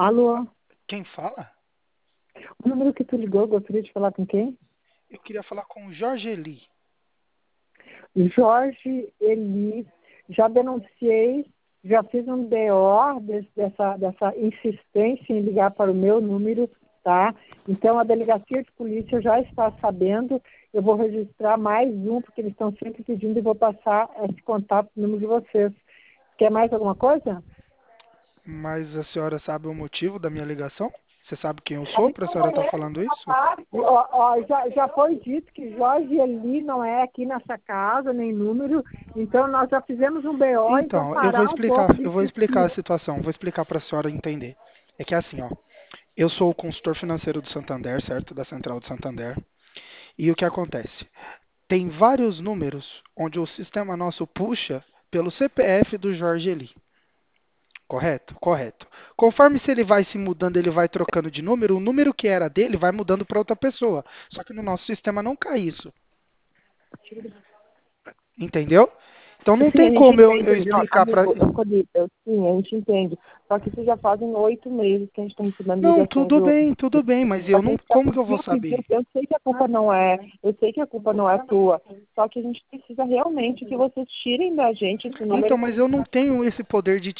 Alô? Quem fala? O número que tu ligou, gostaria de falar com quem? Eu queria falar com o Jorge Eli. Jorge Eli. Já denunciei, já fiz um BO dessa insistência em ligar para o meu número, tá? Então, a delegacia de polícia já está sabendo. Eu vou registrar mais um, porque eles estão sempre pedindo e vou passar esse contato no número de vocês. Quer mais alguma coisa? Mas a senhora sabe o motivo da minha ligação? Você sabe quem eu sou para a senhora estar falando isso? Já foi dito que Jorge Eli não é aqui nessa casa, nem número, então nós já fizemos um BO, então Então, eu vou parar um pouco explicar, de eu vou explicar a insistir. situação, vou explicar para a senhora entender. É que é assim, ó, eu sou o consultor financeiro do Santander, certo? Da Central do Santander. E o que acontece? Tem vários números onde o sistema nosso puxa pelo CPF do Jorge Eli. Correto? Correto. Conforme se ele vai se mudando, ele vai trocando de número, o número que era dele vai mudando para outra pessoa. Só que no nosso sistema não cai isso. Entendeu? Então não Sim, tem a gente como eu entende, viu, explicar para. amigo, sim, a gente entende. Só que isso já fazem 8 meses que a gente está recebendo Não, ligações do. tudo bem, mas A eu não. gente já Como que eu vou pediu, saber? eu sei que a culpa não é, eu sei que a culpa não é tua, só que a gente precisa realmente que vocês tirem da gente esse Então, número. mas eu não tenho esse poder de